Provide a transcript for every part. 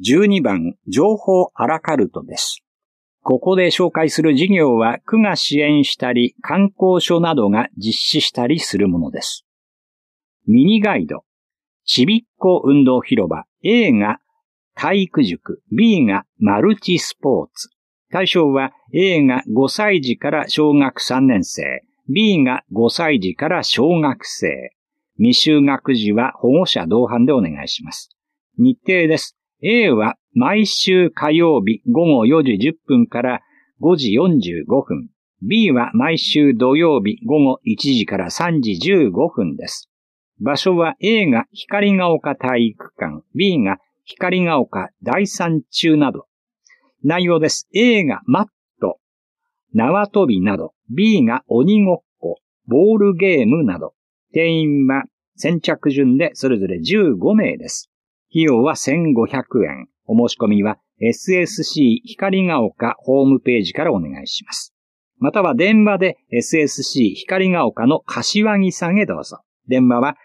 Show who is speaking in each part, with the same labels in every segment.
Speaker 1: 12番、情報アラカルトです。ここで紹介する事業は区が支援したり、観光所などが実施したりするものです。ミニガイド、ちびっこ運動広場、A が体育塾、B がマルチスポーツ。対象は A が5歳児から小学3年生、B が5歳児から小学生。未就学児は保護者同伴でお願いします。日程です。A は毎週火曜日午後4時10分から5時45分。B は毎週土曜日午後1時から3時15分です。場所は A が光が丘体育館、B が光が丘第三中など。内容です。A がマット、縄跳びなど、B が鬼ごっこ、ボールゲームなど。定員は先着順でそれぞれ15名です。費用は1500円。お申し込みは SSC 光が丘ホームページからお願いします。または電話で SSC 光が丘の柏木さんへどうぞ。電話は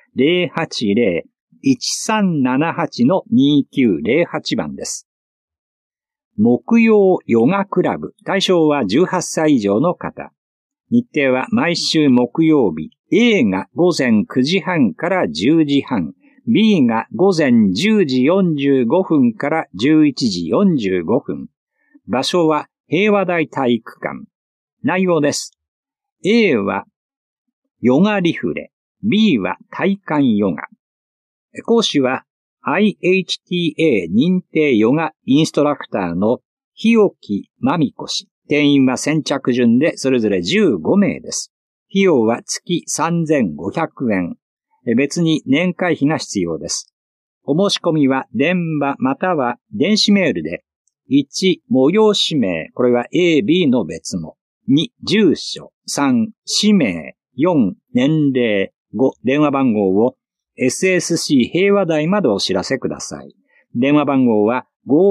Speaker 1: 080-1378-2908 番です。木曜ヨガクラブ。対象は18歳以上の方。日程は毎週木曜日。A が午前9時半から10時半。B が午前10時45分から11時45分。場所は平和台体育館。内容です。A はヨガリフレ。B は体幹ヨガ。講師は IHTA 認定ヨガインストラクターの日置真美子氏。定員は先着順でそれぞれ15名です。費用は月3500円。別に年会費が必要です。お申し込みは電話または電子メールで1、催し名、これは A、B の別も。2、住所。3、氏名。4、年齢。5、電話番号を SSC 平和台までお知らせください。電話番号は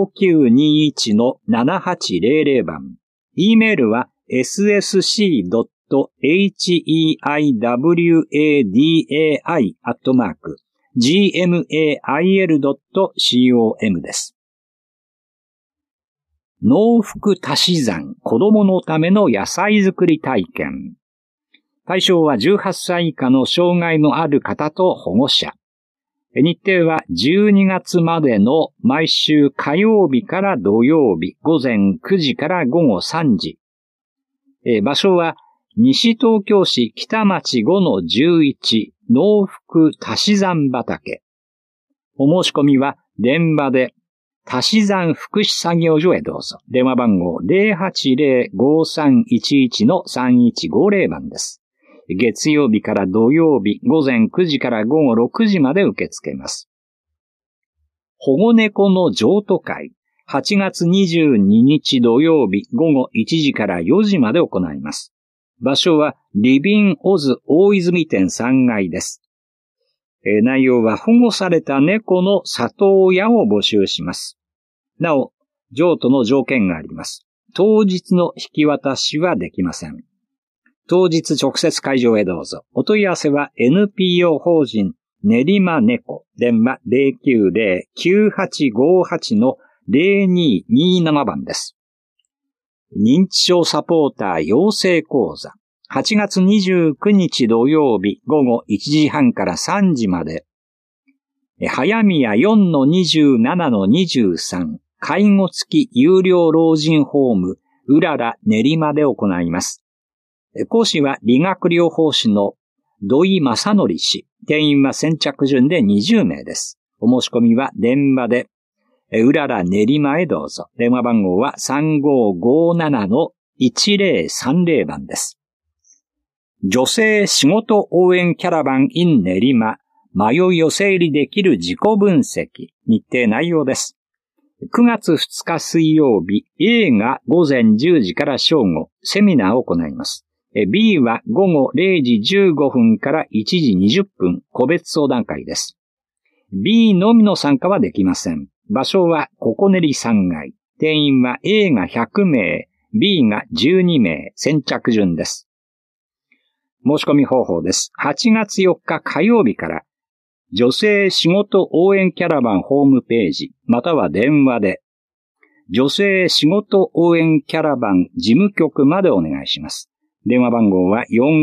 Speaker 1: 5921-7800 番。E メールは ssc.heidai@gmail.com です。農福足し算子供のための野菜作り体験。対象は18歳以下の障害のある方と保護者。日程は12月までの毎週火曜日から土曜日午前9時から午後3時。場所は西東京市北町 5-11 農福足し算畑。お申し込みは電話で足し算福祉作業所へどうぞ。電話番号 080-5311-3150 番です。月曜日から土曜日午前9時から午後6時まで受け付けます。保護猫の譲渡会、8月22日土曜日午後1時から4時まで行います。場所はリビンオズ大泉店3階です。内容は保護された猫の里親を募集します。なお、譲渡の条件があります。当日の引き渡しはできません。当日直接会場へどうぞ。お問い合わせは NPO 法人練馬猫。電話 090-9858-0227 番です。認知症サポーター養成講座。8月29日土曜日午後1時半から3時まで。早宮 4-27-23 介護付き有料老人ホームうらら練馬で行います。講師は理学療法士の土井正則氏。定員は先着順で20名です。お申し込みは電話で、うらら練馬へどうぞ。電話番号は 3557-1030 番です。女性仕事応援キャラバン in 練馬。迷いを整理できる自己分析。日程内容です。9月2日水曜日、A が午前10時から正午、セミナーを行います。B は午後0時15分から1時20分、個別相談会です。B のみの参加はできません。場所はココネリ3階。定員は A が100名、B が12名、先着順です。申し込み方法です。8月4日火曜日から女性仕事応援キャラバンホームページ、または電話で、女性仕事応援キャラバン事務局までお願いします。電話番号は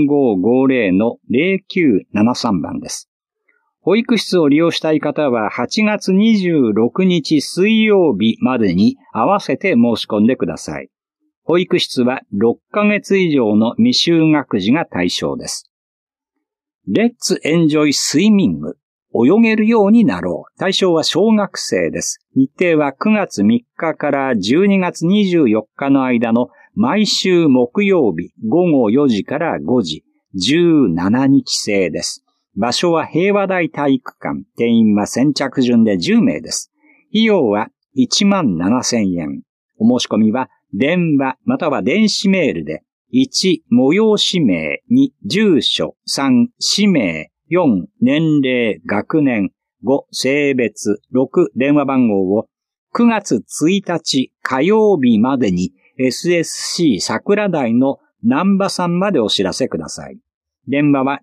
Speaker 1: 4550-0973 番です。保育室を利用したい方は8月26日水曜日までに合わせて申し込んでください。保育室は6ヶ月以上の未就学児が対象です。レッツエンジョイスイミング。泳げるようになろう。対象は小学生です。日程は9月3日から12月24日の間の毎週木曜日午後4時から5時、17日制です。場所は平和台体育館。定員は先着順で10名です。費用は17,000円。お申し込みは電話または電子メールで1、催し名、2、住所、3、氏名、4、年齢、学年、5、性別、6、電話番号を9月1日火曜日までに SSC 桜台の南波さんまでお知らせください。電話は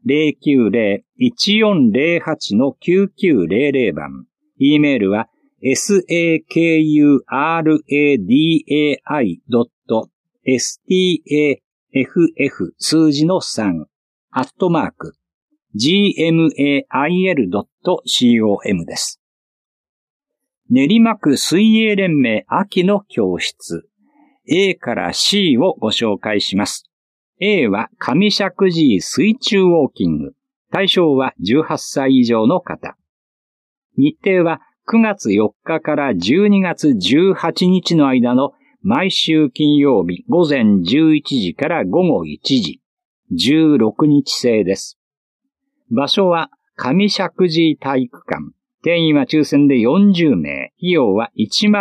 Speaker 1: 090-1408-9900 番。E メールは sakuradai.staff 数字の3@gmail.com です。練馬区水泳連盟秋の教室 A から C をご紹介します。A は上石神井水中ウォーキング。対象は18歳以上の方。日程は9月4日から12月18日の間の毎週金曜日午前11時から午後1時、16日制です。場所は上石神井体育館。定員は抽選で40名。費用は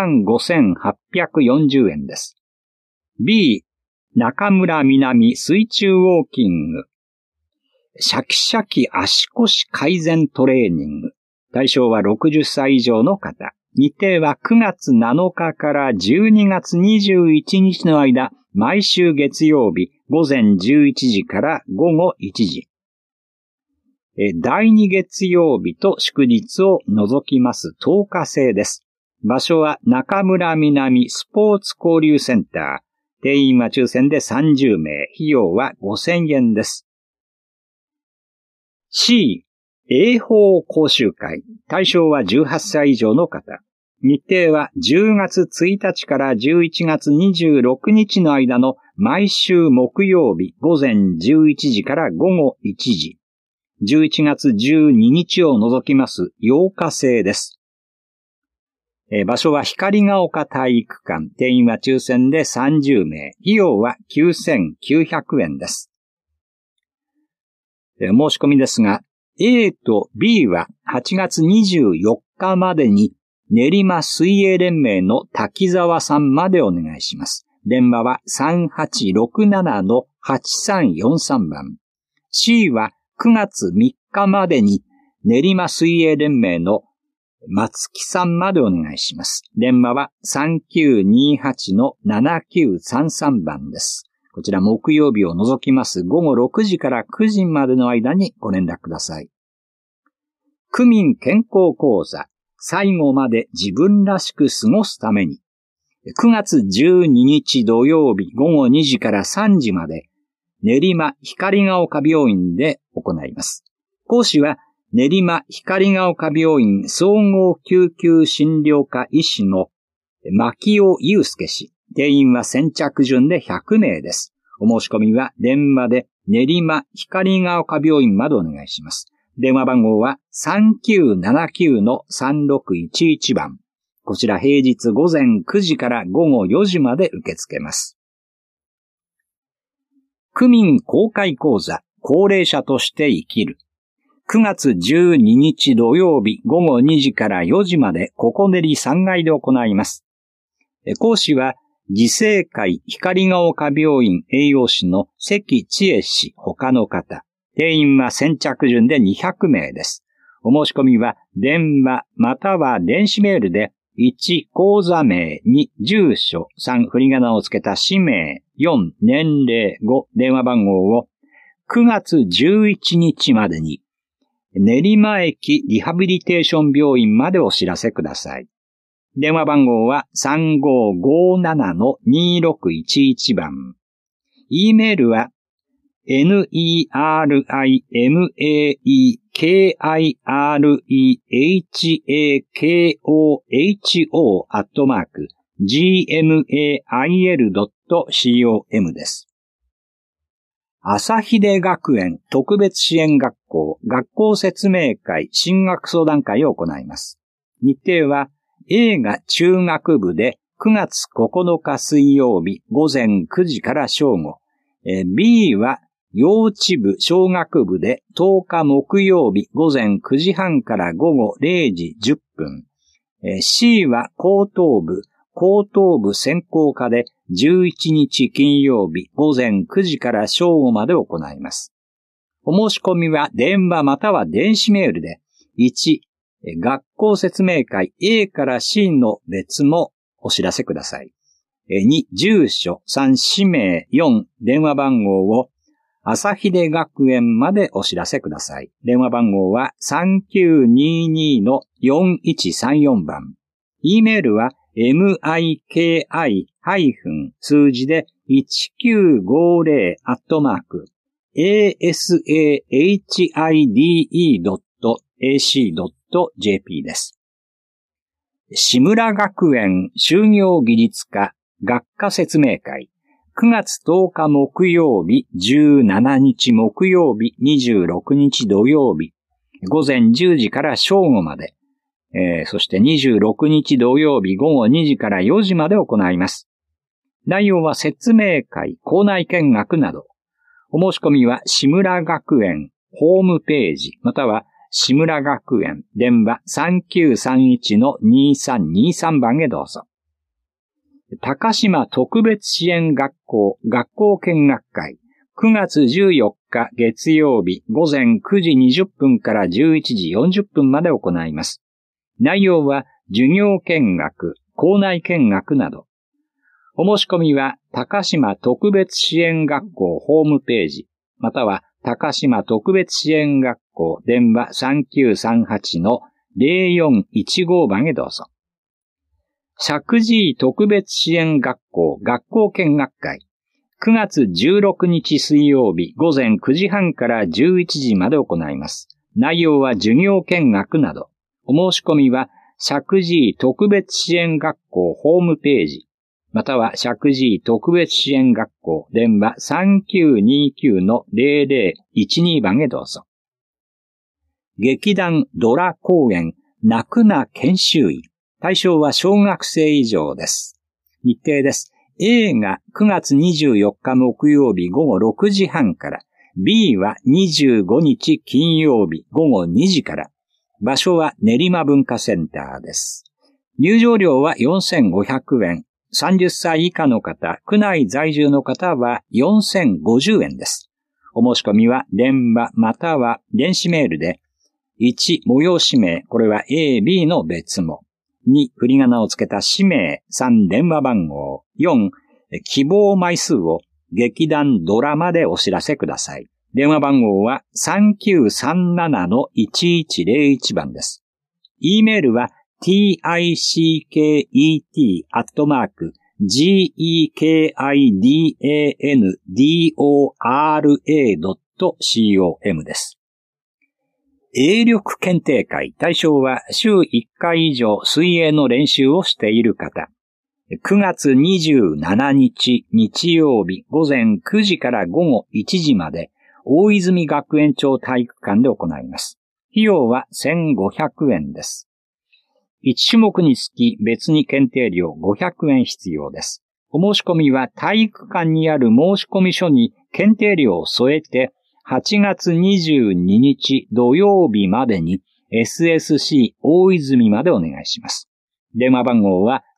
Speaker 1: 15,840 円です。B、中村南水中ウォーキング。シャキシャキ足腰改善トレーニング。対象は60歳以上の方。日程は9月7日から12月21日の間、毎週月曜日午前11時から午後1時。第2月曜日と祝日を除きます10日制です。場所は中村南スポーツ交流センター。定員は抽選で30名。費用は 5,000 円です。C、英法講習会。対象は18歳以上の方。日程は10月1日から11月26日の間の毎週木曜日午前11時から午後1時。11月12日を除きます8日制です。場所は光が丘体育館。定員は抽選で30名。費用は 9,900 円です。申し込みですが、A と B は8月24日までに練馬水泳連盟の滝沢さんまでお願いします。電話は 3867-8343 番。C は9月3日までに練馬水泳連盟の松木さんまでお願いします。電話は 3928-7933 番です。こちら木曜日を除きます午後6時から9時までの間にご連絡ください。区民健康講座、最後まで自分らしく過ごすために、9月12日土曜日午後2時から3時まで、練馬光が丘病院で行います。講師は、練馬光が丘病院総合救急診療科医師の牧尾祐介氏。定員は先着順で100名です。お申し込みは電話で練馬光が丘病院までお願いします。電話番号は 3979-3611 番。こちら平日午前9時から午後4時まで受け付けます。区民公開講座、高齢者として生きる。9月12日土曜日午後2時から4時までここ練り3階で行います。講師は、自生会光が丘病院栄養士の関千恵氏他の方。定員は先着順で200名です。お申し込みは電話または電子メールで1、講座名、2、住所、3、振り仮名をつけた氏名、4、年齢、5、電話番号を9月11日までに練馬駅リハビリテーション病院までお知らせください。電話番号は 3557-2611 番。E メールは nerima-keikoho@gmail.com です。朝秀学園特別支援学校学校説明会進学相談会を行います。日程は A が中学部で9月9日水曜日午前9時から正午。B は幼稚部小学部で10日木曜日午前9時半から午後0時10分。C は高等部専攻科で11日金曜日午前9時から正午まで行います。お申し込みは電話または電子メールで、1、学校説明会 A から C の別もお知らせください。2、住所、3、氏名、4、電話番号を朝秀学園までお知らせください。電話番号は 3922-4134 番。E メールはmiki- 数字で 1950-asahide.ac.jp です。志村学園就業技術科学科説明会9月10日木曜日、17日木曜日、26日土曜日、午前10時から正午まで、そして26日土曜日午後2時から4時まで行います。内容は説明会、校内見学など。お申し込みは志村学園ホームページ、または志村学園電話 3931-2323 番へどうぞ。高島特別支援学校学校見学会9月14日月曜日午前9時20分から11時40分まで行います。内容は授業見学、校内見学など。お申し込みは高島特別支援学校ホームページ、または高島特別支援学校電話 3938-0415 番へどうぞ。石神井特別支援学校学校見学会9月16日水曜日午前9時半から11時まで行います。内容は授業見学など。お申し込みは石神井特別支援学校ホームページ、または石神井特別支援学校電話 3929-0012 番へどうぞ。劇団ドラ公演泣くな研修医。対象は小学生以上です。日程です。A が9月24日木曜日午後6時半から、B は25日金曜日午後2時から、場所は練馬文化センターです。入場料は4500円。30歳以下の方、区内在住の方は4050円です。お申し込みは電話または電子メールで、1、催し名、これは A、B の別も。2、振り仮名をつけた氏名、3、電話番号、4、希望枚数を劇団ドラマでお知らせください。電話番号は 3937-1101 番です。E メールは ticket@gekidandora.com です。泳力検定会対象は週1回以上水泳の練習をしている方。9月27日日曜日午前9時から午後1時まで大泉学園町体育館で行います。費用は1500円です。1種目につき別に検定料500円必要です。お申し込みは体育館にある申込書に検定料を添えて8月22日土曜日までに SSC 大泉までお願いします。電話番号は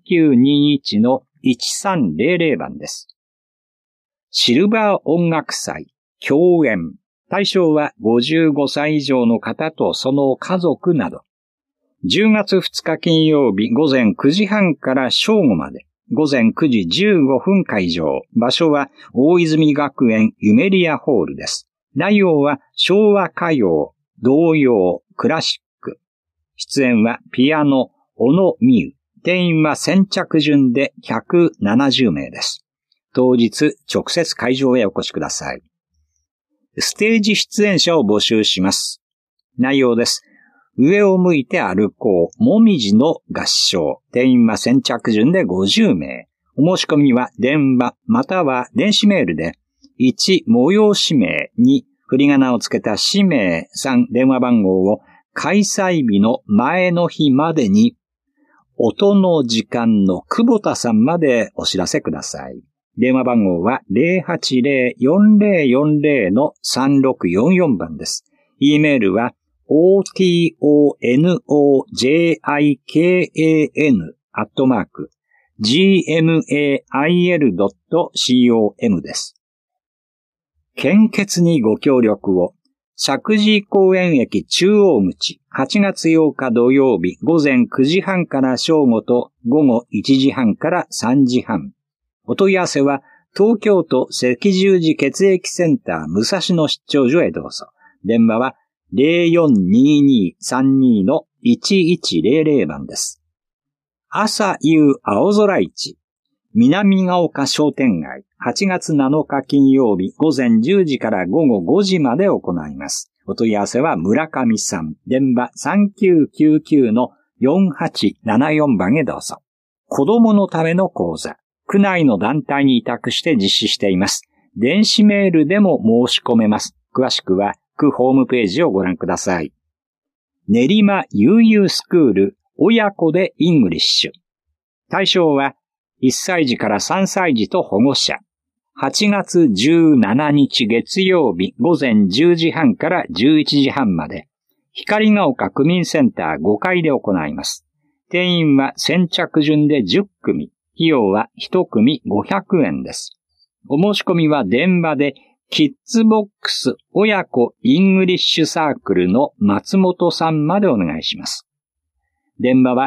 Speaker 1: 3921-1300 番です。シルバー音楽祭共演。対象は55歳以上の方とその家族など。10月2日金曜日午前9時半から正午まで。午前9時15分会場。場所は大泉学園ユメリアホールです。内容は昭和歌謡、 童謡、クラシック。出演はピアノ、小野美優。定員は先着順で170名です。当日、直接会場へお越しください。ステージ出演者を募集します。内容です。上を向いて歩こう、もみじの合唱。定員は先着順で50名。お申し込みは電話または電子メールで、1、催し名、2、振り仮名をつけた氏名、3、電話番号を開催日の前の日までに、音の時間の久保田さんまでお知らせください。電話番号は 080-4040-3644 番です。E メールは otonojikan@gmail.com です。献血にご協力を。石神井公園駅中央口、8月8日土曜日午前9時半から正午と午後1時半から3時半。お問い合わせは東京都赤十字血液センター武蔵野出張所へどうぞ。電話は 042232-1100 番です。朝夕青空市。南ヶ丘商店街、8月7日金曜日午前10時から午後5時まで行います。お問い合わせは村上さん、電話 3999-4874 番へどうぞ。子供のための講座、区内の団体に委託して実施しています。電子メールでも申し込めます。詳しくは区ホームページをご覧ください。練馬悠々スクール親子でイングリッシュ。対象は1歳児から3歳児と保護者。8月17日月曜日午前10時半から11時半まで、光が丘区民センター5階で行います。定員は先着順で10組。費用は1組500円です。お申し込みは電話で、キッズボックス親子イングリッシュサークルの松本さんまでお願いします。電話は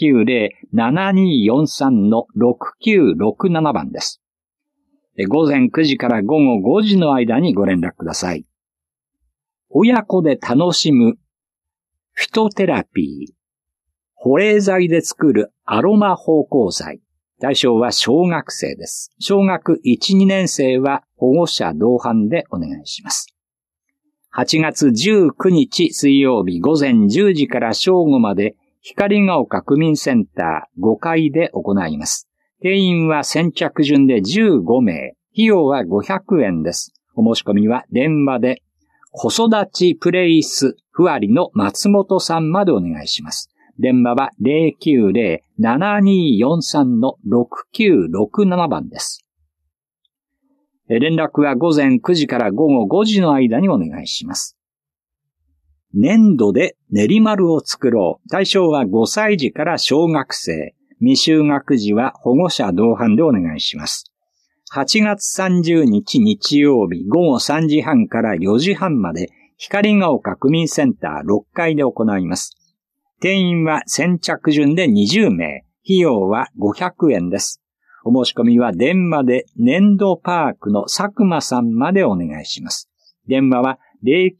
Speaker 1: 090-7243-6967 番です。午前9時から午後5時の間にご連絡ください。親子で楽しむフィトテラピー。保冷剤で作るアロマ芳香剤。対象は小学生です。小学1、2年生は保護者同伴でお願いします。8月19日水曜日午前10時から正午まで光が丘区民センター5階で行います。定員は先着順で15名。費用は500円です。お申し込みは電話で子育ちプレイスふわりの松本さんまでお願いします。電話は 090-7243-6967 番です。連絡は午前9時から午後5時の間にお願いします。粘土で練り丸を作ろう。対象は5歳児から小学生。未就学児は保護者同伴でお願いします。8月30日日曜日午後3時半から4時半まで光が丘区民センター6階で行います。定員は先着順で20名。費用は500円です。お申し込みは電話で粘土パークの佐久間さんまでお願いします。電話は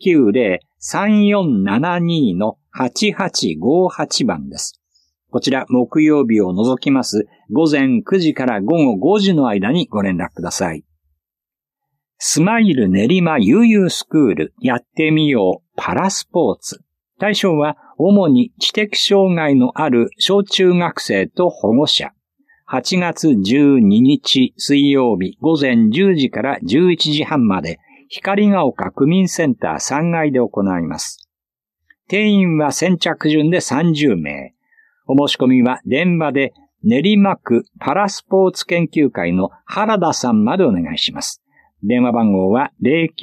Speaker 1: 090-3472-8858 番です。こちら木曜日を除きます午前9時から午後5時の間にご連絡ください。スマイル練馬悠々スクールやってみようパラスポーツ。対象は主に知的障害のある小中学生と保護者。8月12日水曜日午前10時から11時半まで光が丘区民センター3階で行います。定員は先着順で30名。お申し込みは電話で練馬区パラスポーツ研究会の原田さんまでお願いします。電話番号は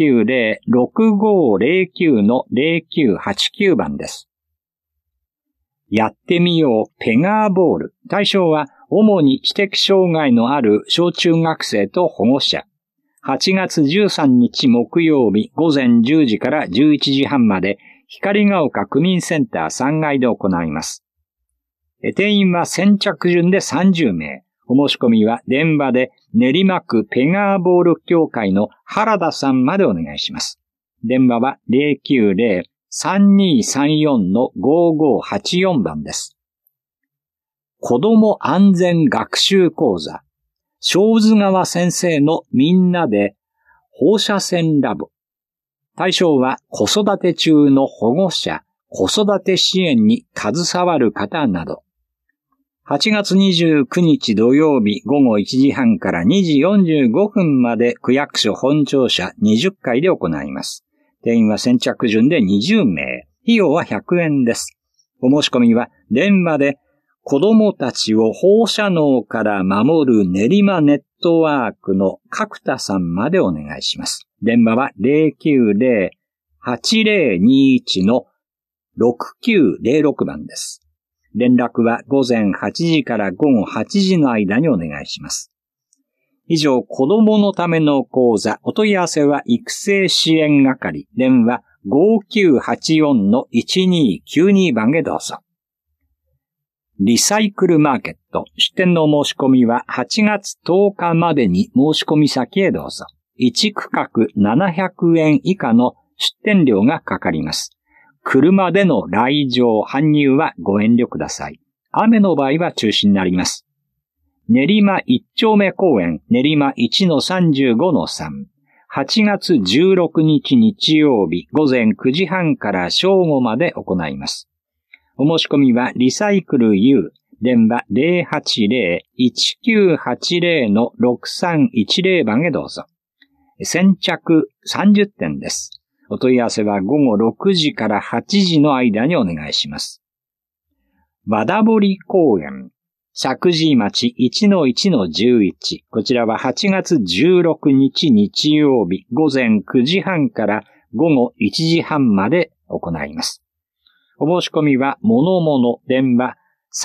Speaker 1: 090-6509-0989 番です。やってみようペガーボール。対象は主に知的障害のある小中学生と保護者。8月13日木曜日午前10時から11時半まで光が丘区民センター3階で行います。定員は先着順で30名。お申し込みは電話で練馬区ペガーボール協会の原田さんまでお願いします。電話は 3234-5584番です。子ども安全学習講座、正津川先生のみんなで放射線ラボ。対象は子育て中の保護者、子育て支援に携わる方など。8月29日土曜日午後1時半から2時45分まで区役所本庁舎20階で行います。定員は先着順で20名。費用は100円です。お申し込みは電話で子供たちを放射能から守る練馬ネットワークの角田さんまでお願いします。電話は 090-8021-6906 番です。連絡は午前8時から午後8時の間にお願いします。以上、子供のための講座、お問い合わせは育成支援係、電話 5984-1292 番へどうぞ。リサイクルマーケット、出店の申し込みは8月10日までに申し込み先へどうぞ。1区画700円以下の出店料がかかります。車での来場、搬入はご遠慮ください。雨の場合は中止になります。練馬一丁目公園、練馬 1-35-3。8月16日日曜日午前9時半から正午まで行います。お申し込みはリサイクル U、電話 080-1980-6310 番へどうぞ。先着30点です。お問い合わせは午後6時から8時の間にお願いします。和田堀公園、石神井町 1-1-11。こちらは8月16日日曜日午前9時半から午後1時半まで行います。お申し込みはものもの電話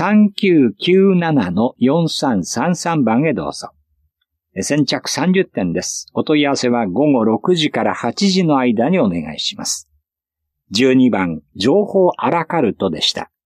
Speaker 1: 3997-4333 番へどうぞ。先着30点です。お問い合わせは午後6時から8時の間にお願いします。12番、情報アラカルトでした。